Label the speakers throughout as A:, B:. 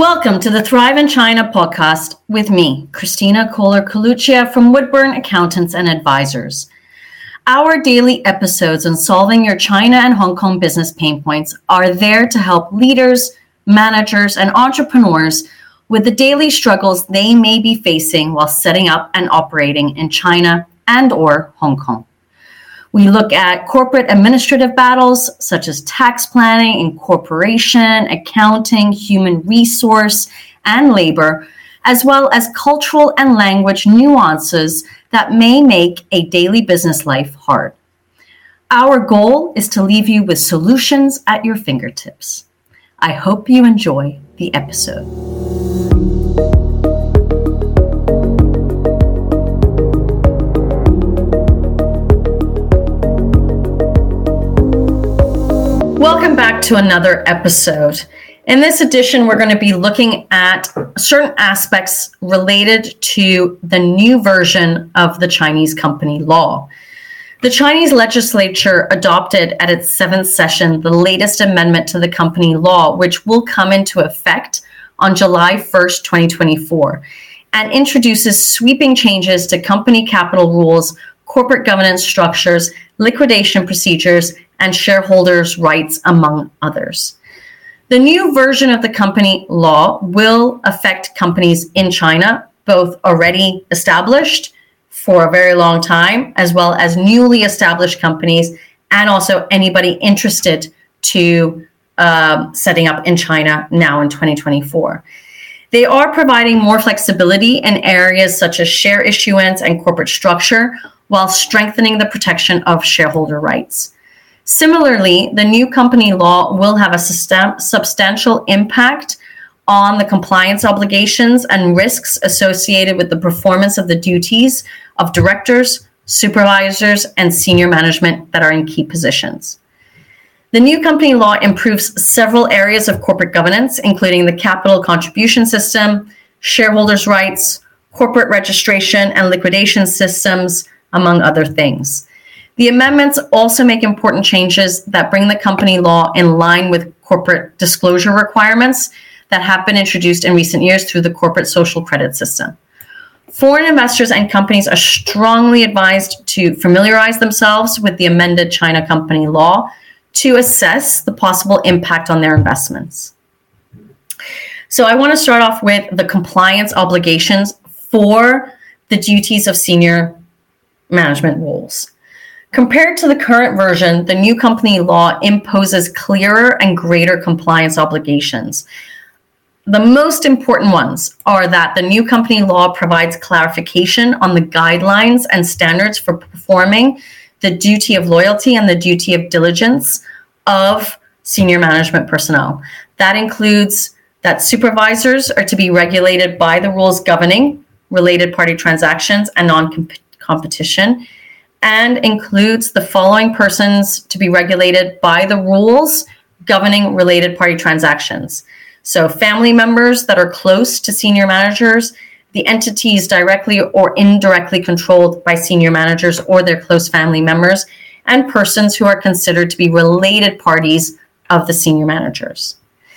A: Welcome to the Thrive in China podcast with me, Christina Kohler-Coluccia from Woodburn Accountants and Advisors. Our daily episodes on solving your China and Hong Kong business pain points are there to help leaders, managers, and entrepreneurs with the daily struggles they may be facing while setting up and operating in China and/or Hong Kong. We look at corporate administrative battles such as tax planning, incorporation, accounting, human resource, and labor, as well as cultural and language nuances that may make a daily business life hard. Our goal is to leave you with solutions at your fingertips. I hope you enjoy the episode. Welcome back to another episode. In this edition, we're going to be looking at certain aspects related to the new version of the Chinese company law. The Chinese legislature adopted at its 7th session the latest amendment to the company law, which will come into effect on July 1st, 2024, and introduces sweeping changes to company capital rules, corporate governance structures, liquidation procedures, and shareholders' rights, among others. The new version of the company law will affect companies in China, both already established for a very long time, as well as newly established companies, and also anybody interested to setting up in China now in 2024. They are providing more flexibility in areas such as share issuance and corporate structure, while strengthening the protection of shareholder rights. Similarly, the new company law will have a substantial impact on the compliance obligations and risks associated with the performance of the duties of directors, supervisors, and senior management that are in key positions. The new company law improves several areas of corporate governance, including the capital contribution system, shareholders' rights, corporate registration and liquidation systems, among other things. The amendments also make important changes that bring the company law in line with corporate disclosure requirements that have been introduced in recent years through the corporate social credit system. Foreign investors and companies are strongly advised to familiarize themselves with the amended China company law to assess the possible impact on their investments. So I want to start off with the compliance obligations for the duties of senior management roles. Compared to the current version, the new company law imposes clearer and greater compliance obligations. The most important ones are that the new company law provides clarification on the guidelines and standards for performing the duty of loyalty and the duty of diligence of senior management personnel. That includes that supervisors are to be regulated by the rules governing related party transactions and non-competition, and includes the following persons to be regulated by the rules governing related party transactions. So family members that are close to senior managers, the entities directly or indirectly controlled by senior managers or their close family members, and persons who are considered to be related parties of the senior managers.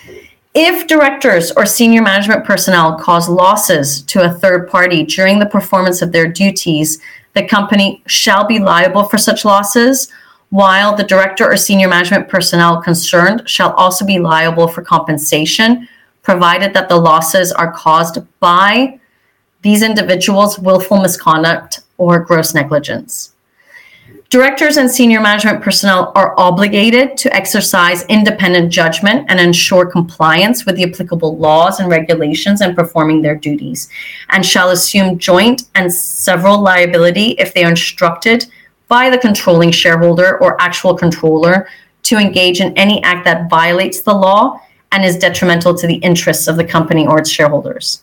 A: If directors or senior management personnel cause losses to a third party during the performance of their duties, the company shall be liable for such losses, while the director or senior management personnel concerned shall also be liable for compensation, provided that the losses are caused by these individuals' willful misconduct or gross negligence. Directors and senior management personnel are obligated to exercise independent judgment and ensure compliance with the applicable laws and regulations in performing their duties, and shall assume joint and several liability if they are instructed by the controlling shareholder or actual controller to engage in any act that violates the law and is detrimental to the interests of the company or its shareholders.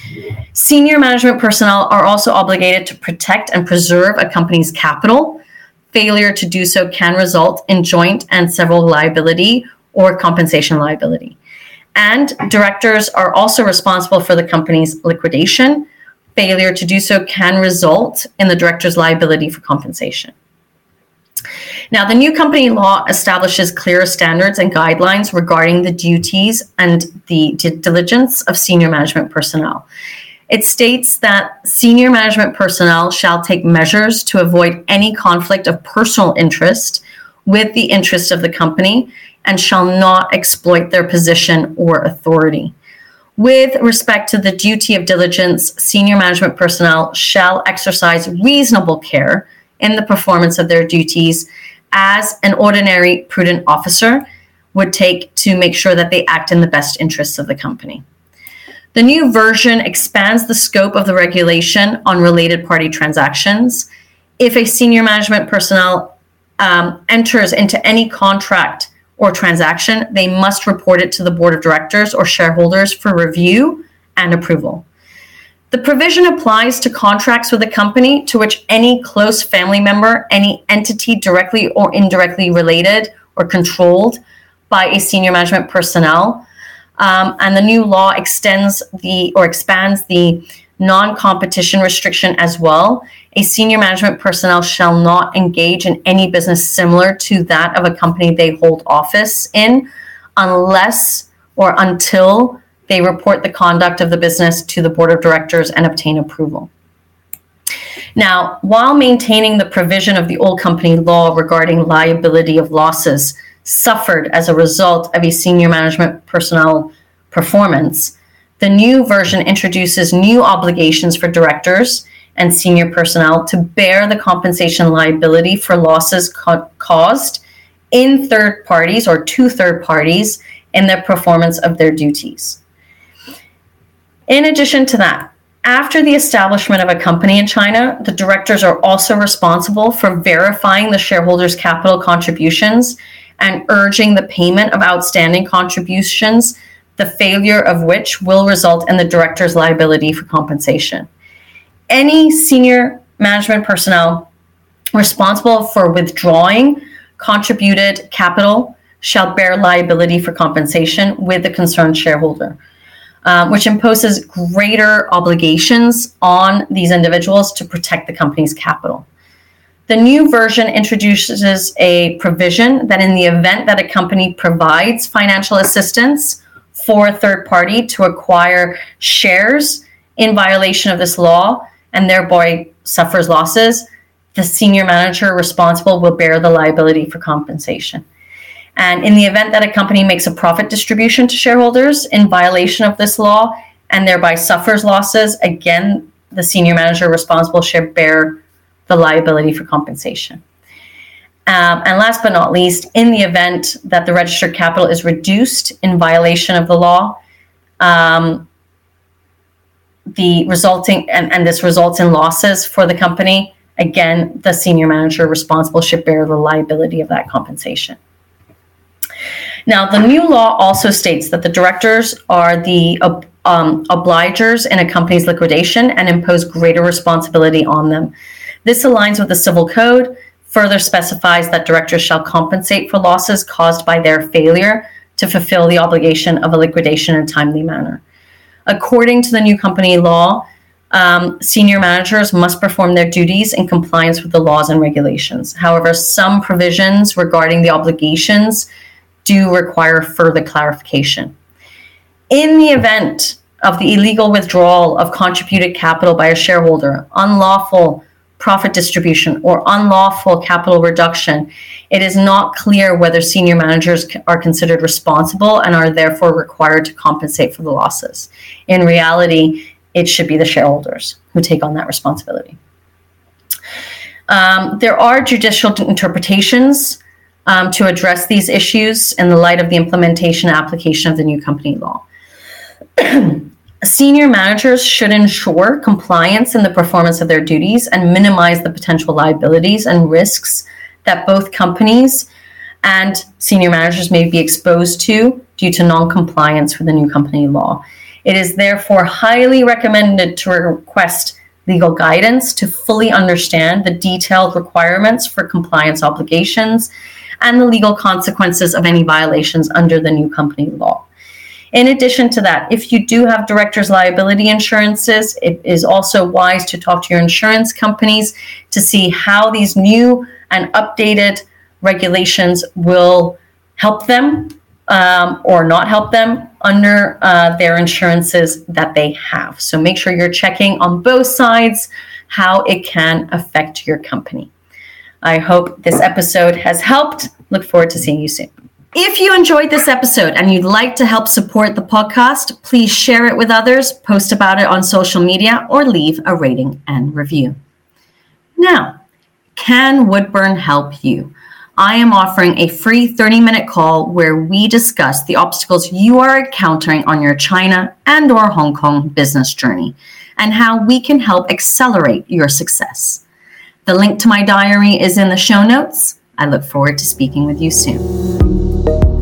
A: Senior management personnel are also obligated to protect and preserve a company's capital. Failure to do so can result in joint and several liability or compensation liability. And directors are also responsible for the company's liquidation. Failure to do so can result in the director's liability for compensation. Now, the new company law establishes clearer standards and guidelines regarding the duties and the due diligence of senior management personnel. It states that senior management personnel shall take measures to avoid any conflict of personal interest with the interest of the company and shall not exploit their position or authority. With respect to the duty of diligence, senior management personnel shall exercise reasonable care in the performance of their duties as an ordinary prudent officer would take to make sure that they act in the best interests of the company. The new version expands the scope of the regulation on related party transactions. If a senior management personnel enters into any contract or transaction, they must report it to the board of directors or shareholders for review and approval. The provision applies to contracts with a company to which any close family member, any entity directly or indirectly related or controlled by a senior management personnel. And the new law expands the non-competition restriction as well. A senior management personnel shall not engage in any business similar to that of a company they hold office in unless or until they report the conduct of the business to the board of directors and obtain approval. Now, while maintaining the provision of the old company law regarding liability of losses suffered as a result of a senior management personnel performance, the new version introduces new obligations for directors and senior personnel to bear the compensation liability for losses caused in third parties or to third parties in the performance of their duties. In addition to that, after the establishment of a company in China, the directors are also responsible for verifying the shareholders' capital contributions and urging the payment of outstanding contributions, the failure of which will result in the director's liability for compensation. Any senior management personnel responsible for withdrawing contributed capital shall bear liability for compensation with the concerned shareholder, which imposes greater obligations on these individuals to protect the company's capital. The new version introduces a provision that in the event that a company provides financial assistance for a third party to acquire shares in violation of this law and thereby suffers losses, the senior manager responsible will bear the liability for compensation. And in the event that a company makes a profit distribution to shareholders in violation of this law and thereby suffers losses, again, the senior manager responsible shall bear the liability for compensation. And last but not least, in the event that the registered capital is reduced in violation of the law, this results in losses for the company, again, the senior manager responsible should bear the liability of that compensation. Now, the new law also states that the directors are the obligers in a company's liquidation and impose greater responsibility on them. This aligns with the Civil Code, further specifies that directors shall compensate for losses caused by their failure to fulfill the obligation of a liquidation in a timely manner. According to the new company law, senior managers must perform their duties in compliance with the laws and regulations. However, some provisions regarding the obligations do require further clarification. In the event of the illegal withdrawal of contributed capital by a shareholder, unlawful profit distribution, or unlawful capital reduction, it is not clear whether senior managers are considered responsible and are therefore required to compensate for the losses. In reality, it should be the shareholders who take on that responsibility. There are judicial interpretations to address these issues in the light of the implementation and application of the new company law. Senior managers should ensure compliance in the performance of their duties and minimize the potential liabilities and risks that both companies and senior managers may be exposed to due to non-compliance with the new company law. It is therefore highly recommended to request legal guidance to fully understand the detailed requirements for compliance obligations and the legal consequences of any violations under the new company law. In addition to that, if you do have directors' liability insurances, it is also wise to talk to your insurance companies to see how these new and updated regulations will help them or not help them under their insurances that they have. So make sure you're checking on both sides how it can affect your company. I hope this episode has helped. Look forward to seeing you soon. If you enjoyed this episode and you'd like to help support the podcast, please share it with others, post about it on social media, or leave a rating and review. Now, can Woodburn help you? I am offering a free 30-minute call where we discuss the obstacles you are encountering on your China and or Hong Kong business journey and how we can help accelerate your success. The link to my diary is in the show notes. I look forward to speaking with you soon.